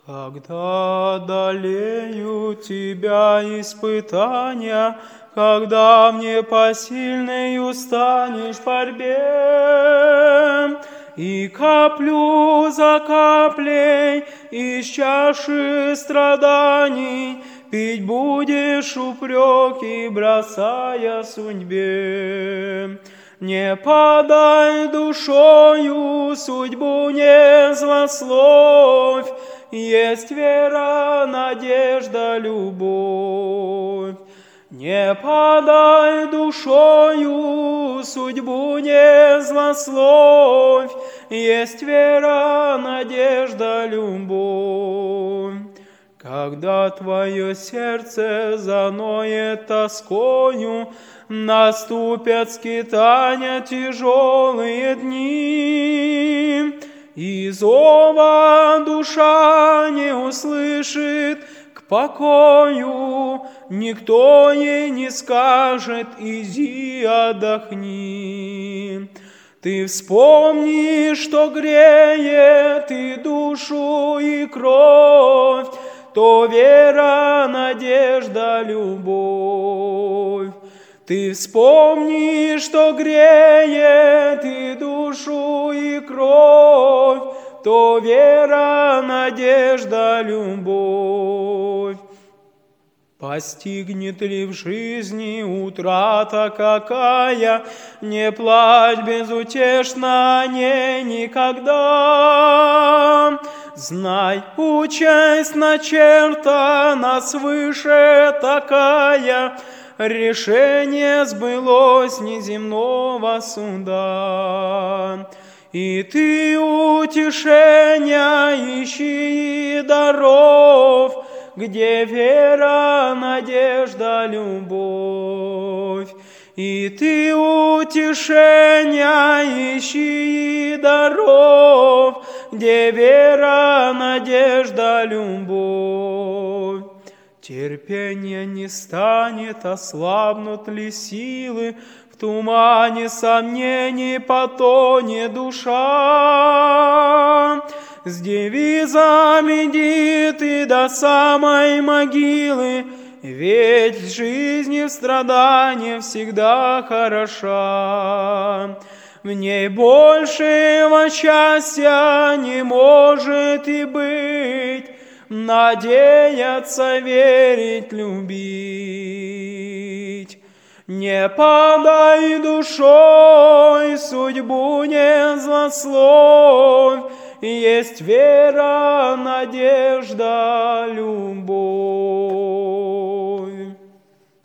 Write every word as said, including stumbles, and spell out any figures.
Когда одолеют тебя испытания, когда в непосильной устанешь в борьбе, и каплю за каплей из чаши страданий пить будешь упреки, бросая судьбе. Не подай душою, судьбу не злословь, есть вера, надежда, любовь. Не подай душою, судьбу не злословь, есть вера, надежда, любовь. Когда твое сердце заноет тоскою, наступят скитания тяжелые дни, и зова душа не услышит к покою, никто ей не скажет: иди отдохни. Ты вспомни, что греет и душу, и кровь, то вера, надежда, любовь. Ты вспомни, что греет и душу, и кровь, то вера, надежда, любовь. Постигнет ли в жизни утрата какая, не плачь безутешно о ней никогда. Знай, участь начертана свыше такая, решение сбылось неземного суда. И ты утешения ищи и даров, где вера, надежда, любовь. И ты утешения ищи и даров, где вера, надежда, любовь. Терпение не станет, ослабнут ли силы, в тумане сомнений потонет душа. С девизами иди ты до самой могилы, ведь жизнь в страдании всегда хороша. В ней большего счастья не может и быть, надеяться, верить, любить. Не подай душой, судьбу не злословь, есть вера, надежда, любовь.